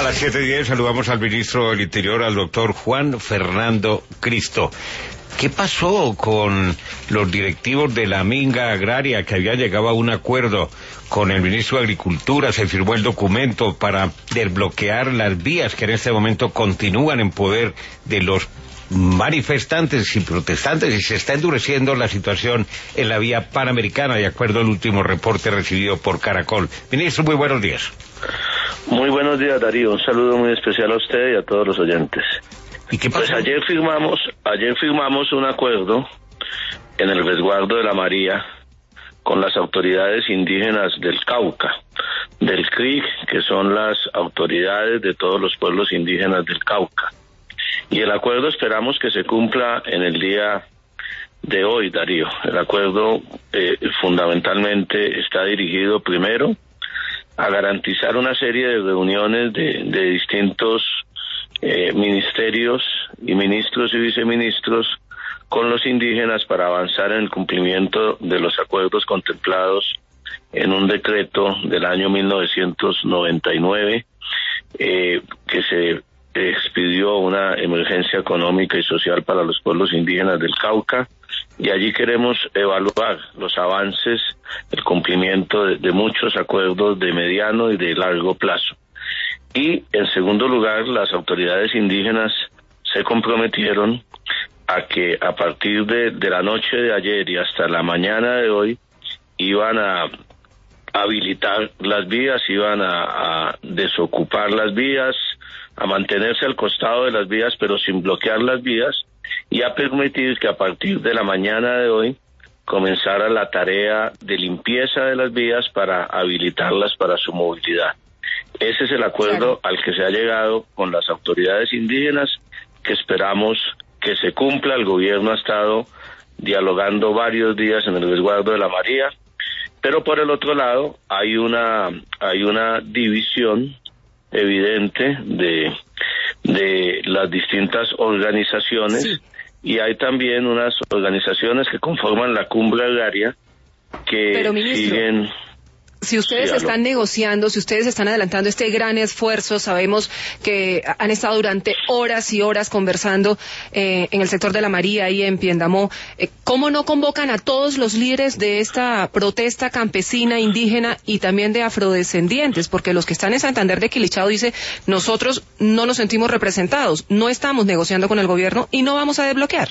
las 7:10 saludamos al ministro del Interior, al doctor Juan Fernando Cristo. ¿Qué pasó con los directivos de la Minga Agraria que había llegado a un acuerdo con el ministro de Agricultura? Se firmó el documento para desbloquear las vías que en este momento continúan en poder de los manifestantes y protestantes, y se está endureciendo la situación en la vía panamericana, de acuerdo al último reporte recibido por Caracol. Ministro, muy buenos días. Muy buenos días, Darío. Un saludo muy especial a usted y a todos los oyentes. ¿Y qué pasó? Pues ayer firmamos un acuerdo en el resguardo de la María con las autoridades indígenas del Cauca, del CRIC, que son las autoridades de todos los pueblos indígenas del Cauca. Y el acuerdo esperamos que se cumpla en el día de hoy, Darío. El acuerdo fundamentalmente está dirigido primero a garantizar una serie de reuniones de distintos ministerios y ministros y viceministros con los indígenas para avanzar en el cumplimiento de los acuerdos contemplados en un decreto del año 1999 que se expidió una emergencia económica y social para los pueblos indígenas del Cauca, y allí queremos evaluar los avances, el cumplimiento de muchos acuerdos de mediano y de largo plazo. Y en segundo lugar, las autoridades indígenas se comprometieron a que a partir de la noche de ayer y hasta la mañana de hoy iban a habilitar las vías, iban a desocupar las vías, a mantenerse al costado de las vías pero sin bloquear las vías, y a permitir que a partir de la mañana de hoy comenzara la tarea de limpieza de las vías para habilitarlas para su movilidad. Ese es el acuerdo al que se ha llegado con las autoridades indígenas, que esperamos que se cumpla. El gobierno ha estado dialogando varios días en el resguardo de la María, pero por el otro lado hay una división evidente de las distintas organizaciones, sí. Y hay también unas organizaciones que conforman la Cumbre Agraria que pero, ministro, siguen... Si ustedes están negociando, si ustedes están adelantando este gran esfuerzo, sabemos que han estado durante horas y horas conversando en el sector de la María y en Piendamó, ¿cómo no convocan a todos los líderes de esta protesta campesina, indígena y también de afrodescendientes? Porque los que están en Santander de Quilichao dice, nosotros no nos sentimos representados, no estamos negociando con el gobierno y no vamos a desbloquear.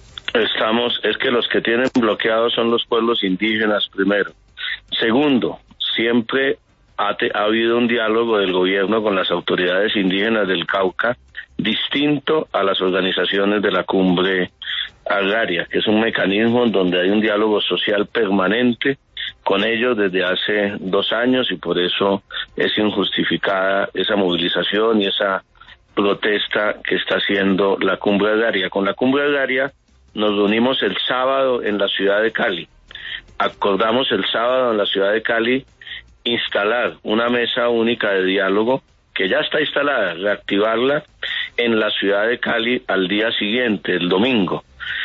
Es que los que tienen bloqueados son los pueblos indígenas primero. Segundo, siempre ha habido un diálogo del gobierno con las autoridades indígenas del Cauca distinto a las organizaciones de la Cumbre Agraria, que es un mecanismo donde hay un diálogo social permanente con ellos desde hace 2 años, y por eso es injustificada esa movilización y esa protesta que está haciendo la Cumbre Agraria. Con la Cumbre Agraria nos reunimos el sábado en la ciudad de Cali. Acordamos el sábado en la ciudad de Cali instalar una mesa única de diálogo que ya está instalada, reactivarla en la ciudad de Cali al día siguiente, el domingo.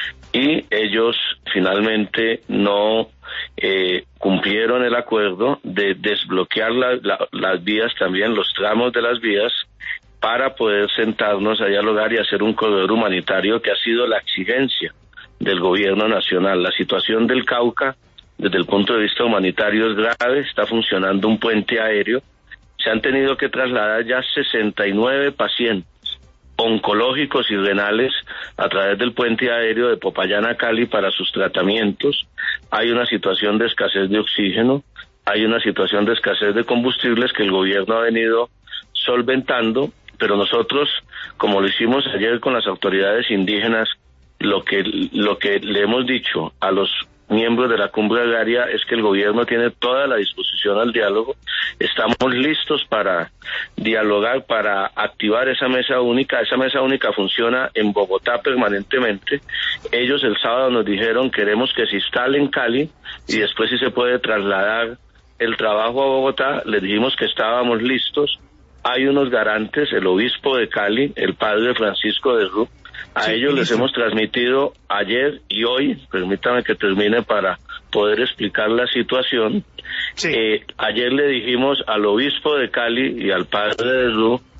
Y ellos finalmente no cumplieron el acuerdo de desbloquear las vías, también los tramos de las vías, para poder sentarnos a dialogar y hacer un corredor humanitario que ha sido la exigencia del gobierno nacional. La situación del Cauca, desde el punto de vista humanitario, es grave. Está funcionando un puente aéreo. Se han tenido que trasladar ya 69 pacientes oncológicos y renales a través del puente aéreo de Popayán a Cali para sus tratamientos. Hay una situación de escasez de oxígeno, hay una situación de escasez de combustibles que el gobierno ha venido solventando, pero nosotros, como lo hicimos ayer con las autoridades indígenas, lo que le hemos dicho a los miembros de la Cumbre Agraria es que el gobierno tiene toda la disposición al diálogo. Estamos listos para dialogar, para activar esa mesa única. Esa mesa única funciona en Bogotá permanentemente. Ellos el sábado nos dijeron, queremos que se instale en Cali y después si se puede trasladar el trabajo a Bogotá. Les dijimos que estábamos listos. Hay unos garantes, el obispo de Cali, el padre Francisco de Rú. A ellos les hemos transmitido ayer y hoy, permítame que termine para poder explicar la situación. Sí. Ayer le dijimos al obispo de Cali y al padre de Rú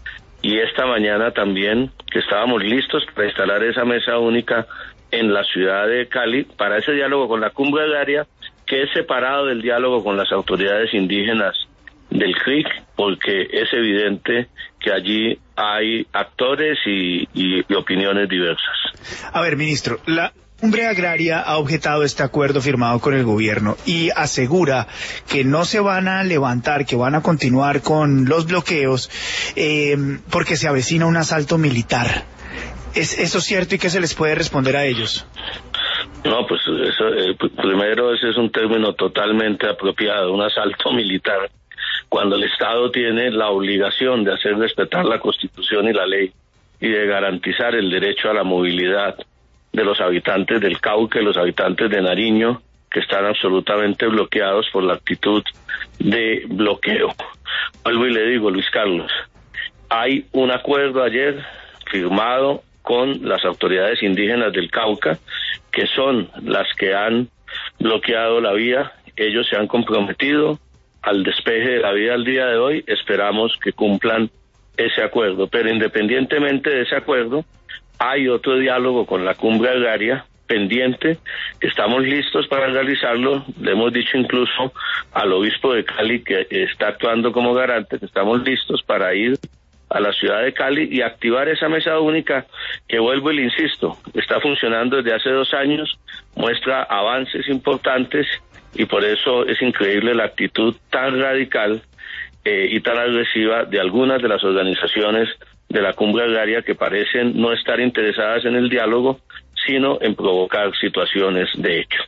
y esta mañana también, que estábamos listos para instalar esa mesa única en la ciudad de Cali para ese diálogo con la cumbre agraria, que es separado del diálogo con las autoridades indígenas del CRIC, porque es evidente que allí hay actores y opiniones diversas. A ver, ministro, la cumbre agraria ha objetado este acuerdo firmado con el gobierno y asegura que no se van a levantar, que van a continuar con los bloqueos porque se avecina un asalto militar. ¿Es eso cierto y qué se les puede responder a ellos? No, pues eso, primero ese es un término totalmente apropiado, un asalto militar, cuando el Estado tiene la obligación de hacer respetar la Constitución y la ley y de garantizar el derecho a la movilidad de los habitantes del Cauca y los habitantes de Nariño, que están absolutamente bloqueados por la actitud de bloqueo. Vuelvo y le digo, Luis Carlos, hay un acuerdo ayer firmado con las autoridades indígenas del Cauca, que son las que han bloqueado la vía. Ellos se han comprometido al despeje de la vía al día de hoy. Esperamos que cumplan ese acuerdo, pero independientemente de ese acuerdo, hay otro diálogo con la cumbre agraria pendiente, que estamos listos para realizarlo. Le hemos dicho incluso al obispo de Cali, que está actuando como garante, que estamos listos para ir a la ciudad de Cali y activar esa mesa única que, vuelvo y le insisto, está funcionando desde hace 2 años, muestra avances importantes y por eso es increíble la actitud tan radical y tan agresiva de algunas de las organizaciones de la cumbre agraria que parecen no estar interesadas en el diálogo, sino en provocar situaciones de hecho.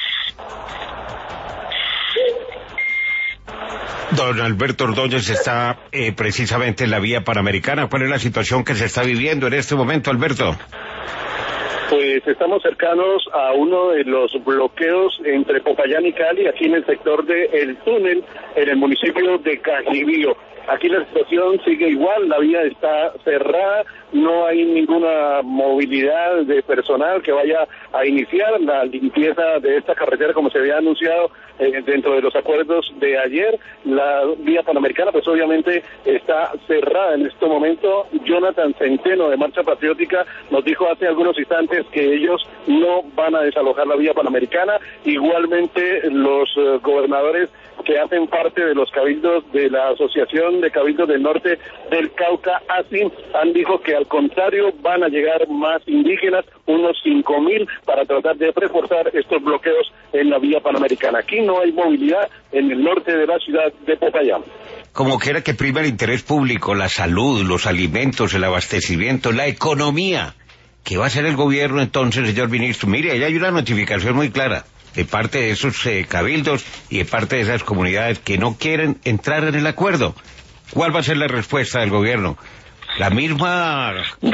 Don Alberto Ordóñez está precisamente en la vía panamericana. ¿Cuál es la situación que se está viviendo en este momento, Alberto? Pues estamos cercanos a uno de los bloqueos entre Popayán y Cali, aquí en el sector del túnel, en el municipio de Cajibío. Aquí la situación sigue igual, la vía está cerrada, no hay ninguna movilidad de personal que vaya a iniciar la limpieza de esta carretera como se había anunciado dentro de los acuerdos de ayer. La vía panamericana pues obviamente está cerrada en este momento. Jonathan Centeno de Marcha Patriótica nos dijo hace algunos instantes que ellos no van a desalojar la vía panamericana. Igualmente los gobernadores que hacen parte de los cabildos de la Asociación de Cabildos del Norte del Cauca, ASIM, han dicho que al contrario van a llegar más indígenas, unos 5.000, para tratar de reforzar estos bloqueos en la vía panamericana. Aquí no hay movilidad en el norte de la ciudad de Popayán. Como quiera que prima el interés público, la salud, los alimentos, el abastecimiento, la economía, ¿qué va a hacer el gobierno entonces, señor ministro? Mire, ahí hay una notificación muy clara de parte de esos cabildos y de parte de esas comunidades que no quieren entrar en el acuerdo. ¿Cuál va a ser la respuesta del gobierno? La misma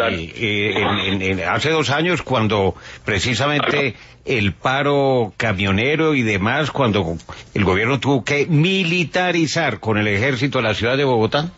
hace 2 años, cuando precisamente el paro camionero y demás, cuando el gobierno tuvo que militarizar con el ejército la ciudad de Bogotá.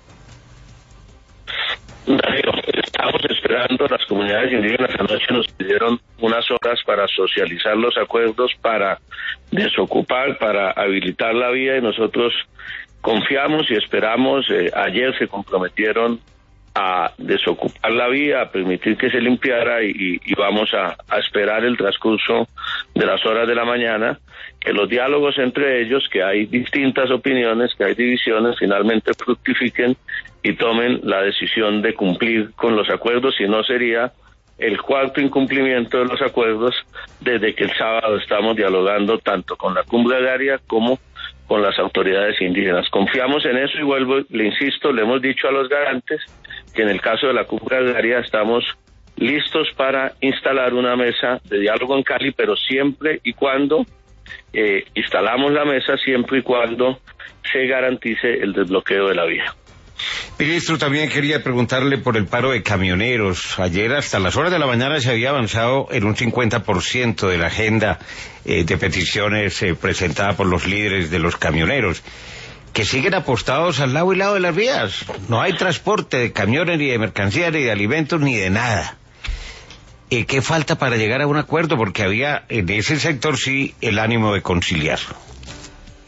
Estamos esperando, las comunidades indígenas anoche nos pidieron unas horas para socializar los acuerdos, para desocupar, para habilitar la vía, y nosotros confiamos y esperamos. Ayer se comprometieron a desocupar la vía, a permitir que se limpiara y vamos a esperar el transcurso de las horas de la mañana, que los diálogos entre ellos, que hay distintas opiniones, que hay divisiones, finalmente fructifiquen y tomen la decisión de cumplir con los acuerdos, si no sería el 4º incumplimiento de los acuerdos desde que el sábado estamos dialogando tanto con la cumbre agraria como con las autoridades indígenas. Confiamos en eso y vuelvo, le insisto, le hemos dicho a los garantes que en el caso de la cumbre agraria estamos listos para instalar una mesa de diálogo en Cali, pero siempre y cuando instalamos la mesa, siempre y cuando se garantice el desbloqueo de la vía. Ministro, también quería preguntarle por el paro de camioneros. Ayer hasta las horas de la mañana se había avanzado en un 50% de la agenda de peticiones presentada por los líderes de los camioneros, que siguen apostados al lado y lado de las vías. No hay transporte de camiones, ni de mercancías, ni de alimentos, ni de nada. ¿Qué falta para llegar a un acuerdo? Porque había en ese sector sí el ánimo de conciliar.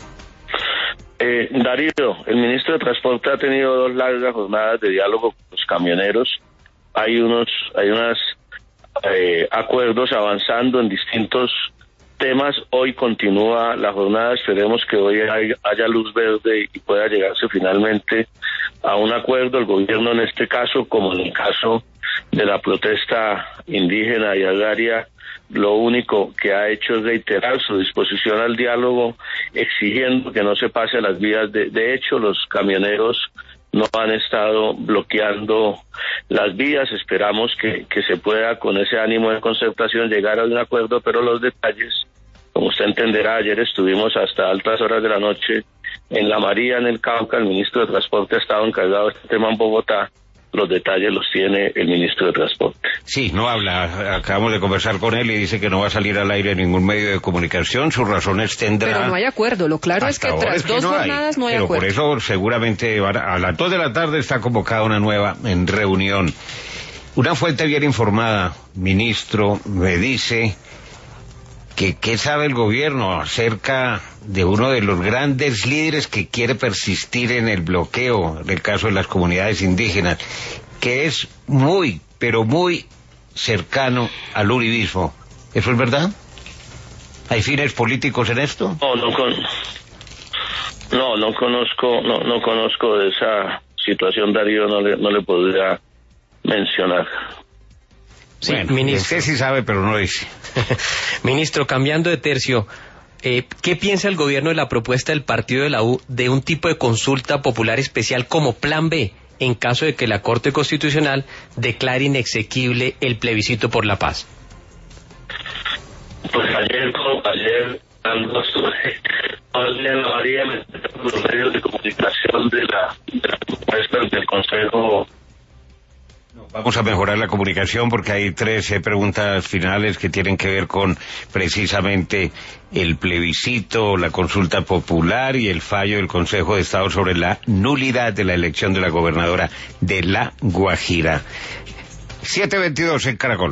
Darío, el ministro de Transporte ha tenido 2 largas jornadas de diálogo con los camioneros. Hay unos acuerdos avanzando en distintos temas. Hoy continúa la jornada, esperemos que hoy haya luz verde y pueda llegarse finalmente a un acuerdo. El gobierno en este caso, como en el caso de la protesta indígena y agraria, lo único que ha hecho es reiterar su disposición al diálogo, exigiendo que no se pase a las vías. De hecho, los camioneros no han estado bloqueando las vías. Esperamos que se pueda, con ese ánimo de concertación, llegar a un acuerdo, pero los detalles, como usted entenderá, ayer estuvimos hasta altas horas de la noche en La María, en el Cauca. El ministro de Transporte ha estado encargado de este tema en Bogotá. Los detalles los tiene el ministro de Transporte. Sí, no habla. Acabamos de conversar con él y dice que no va a salir al aire en ningún medio de comunicación. Sus razones tendrá. Pero no hay acuerdo. Lo claro es que tras dos jornadas no hay acuerdo. Por eso seguramente a las 2 de la tarde está convocada una nueva reunión. Una fuente bien informada, ministro, me dice que qué sabe el gobierno acerca de uno de los grandes líderes que quiere persistir en el bloqueo, en el caso de las comunidades indígenas, que es muy, pero muy cercano al uribismo. ¿Eso es verdad? ¿Hay fines políticos en esto? No conozco de esa situación, Darío, no le podría mencionar. Sí, bueno, ministro. Usted sí sabe, pero no dice. Ministro, cambiando de tercio, ¿qué piensa el gobierno de la propuesta del partido de la U de un tipo de consulta popular especial como plan B en caso de que la Corte Constitucional declare inexequible el plebiscito por la paz? Pues ayer en La María, los medios de comunicación de la propuesta del Consejo. Vamos a mejorar la comunicación porque hay 13 preguntas finales que tienen que ver con precisamente el plebiscito, la consulta popular y el fallo del Consejo de Estado sobre la nulidad de la elección de la gobernadora de La Guajira. 7:22 en Caracol.